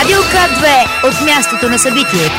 Радио К2 от мястото на събитието.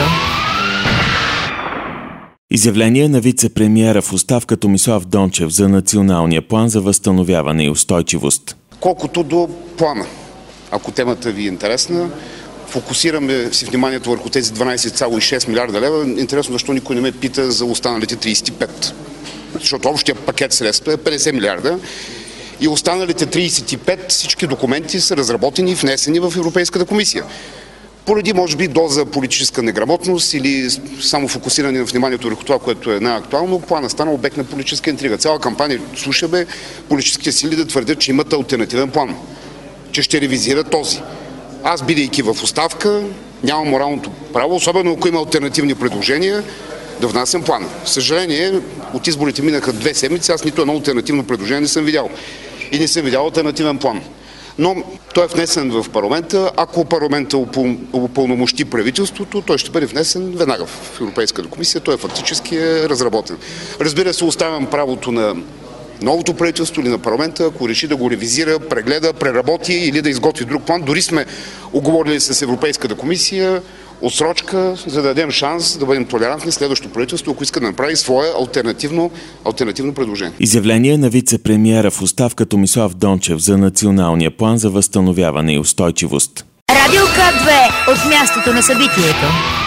Изявление на вице-премиера в оставка Томислав Дончев за Националния план за възстановяване и устойчивост. Колкото до плана, ако темата ви е интересна, фокусираме си вниманието върху тези 12,6 милиарда лева. Интересно защо никой не ме пита за останалите 35. Защото общия пакет средства е 50 милиарда и останалите 35, всички документи са разработени и внесени в Европейската комисия. Поради, може би, доза политическа неграмотност или само фокусиране на вниманието върху това, което е най-актуално, планът стана обект на политическа интрига. Цяла кампания слушаме политическите сили да твърдят, че имат алтернативен план, че ще ревизира този. Аз, бидейки в оставка, нямам моралното право, особено ако има алтернативни предложения, да внасям плана. Съжаление, от изборите минаха 2 седмици, аз нито едно алтернативно предложение не съм видял. И не съм видял алтернативен план. Но той е внесен в парламента. Ако парламента упълномощи правителството, той ще бъде внесен веднага в Европейската комисия. Той фактически е разработен. Разбира се, оставям правото на новото правителство или на парламента, ако реши да го ревизира, прегледа, преработи или да изготви друг план. Дори сме оговорили с Европейската комисия отсрочка, за да дадем шанс да бъдем толерантни следващото правителство, ако иска да направи свое алтернативно предложение. Изявление на вице-премиера в оставка Томислав Дончев за Националния план за възстановяване и устойчивост. Радио К2 от мястото на събитието.